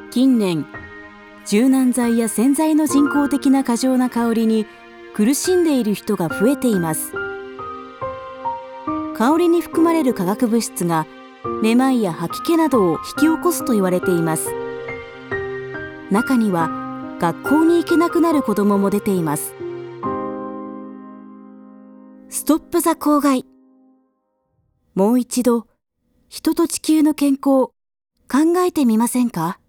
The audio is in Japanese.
近年、柔軟剤や洗剤の人工的な過剰な香りに苦しんでいる人が増えています。香りに含まれる化学物質がめまいや吐き気などを引き起こすと言われています。中には学校に行けなくなる子どもも出ています。ストップ・ザ・公害。もう一度、人と地球の健康、考えてみませんか？